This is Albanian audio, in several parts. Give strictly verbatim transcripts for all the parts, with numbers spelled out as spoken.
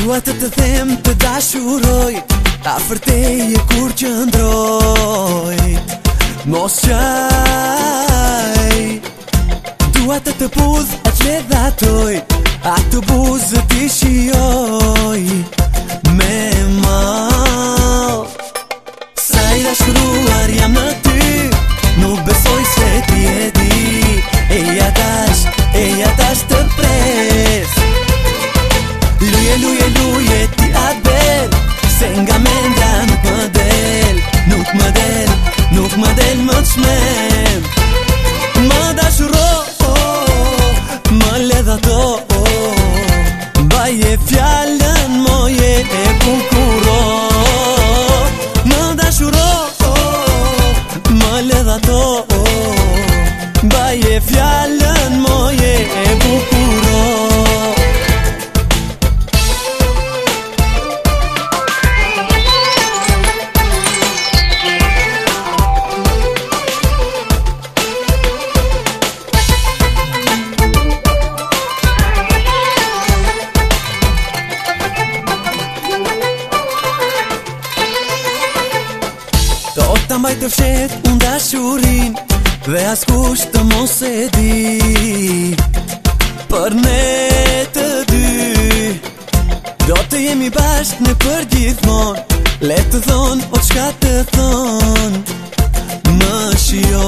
Dua të të them të dashuroj, afër teje kur qëndroj, mos qaj. Dua të të pudh atë le dhatoj, atë buzë t'i shioj me mal. Sa i dashuruar jam në ty, nuk besoj se ti e di. Eja tash, eja tash të pres, luje, luje, luje ti abel, se nga mendja nuk më del, nuk më del, nuk më del më të shmen. Më dashuro, më le dhato, baje fjallën moje e kukuro. Më dashuro, më le dhato, baje fjallën moje e kukuro. Do ta mbaj të fshet unë dashurin, dhe askush të mos e di. Për ne të dy do të jemi bashk në përgjithmon, le të thon o çka të thon. Më shio,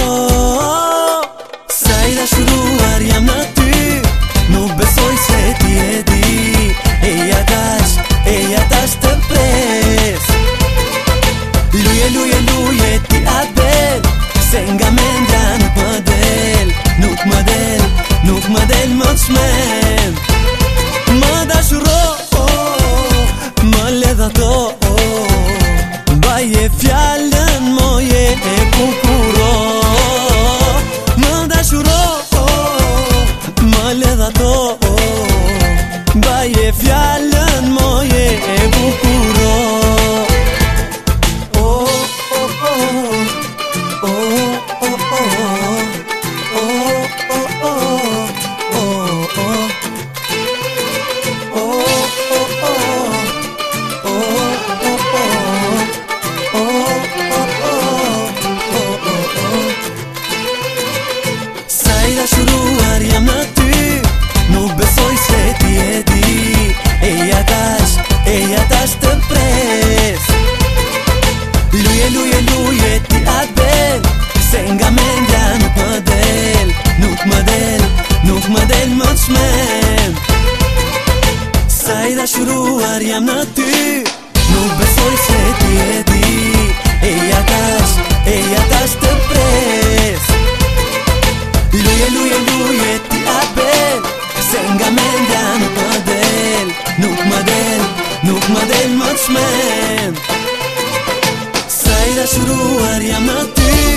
sa i dashuruar jam në ty, nuk besoj se ti e di. Eja tash, eja tash të pres, luje, luje, luje ti abel, se nga mendja nuk më del, nuk më del, nuk më del më të shmen. Më dashuro, më le dhato, baje fjallën moje e kukuro. Më dashuro, më le dhato, baje fjallën moje e kukuro. Dashuruar jam në ty, nuk besoj se ti e di. Eja tash, eja tash të pres, luje, luje, luje ti abel, se nga mendja nuk më del, nuk më del, nuk më del më të shmen. Sa i dashuruar jam në ty, nuk besoj se ti e di. Eja tash, eja tash të pres, luje, luje, luje ti abel, se nga mendja nuk më del, nuk më del, nuk më del më të shmen. Sa i dashuruar jam në ty.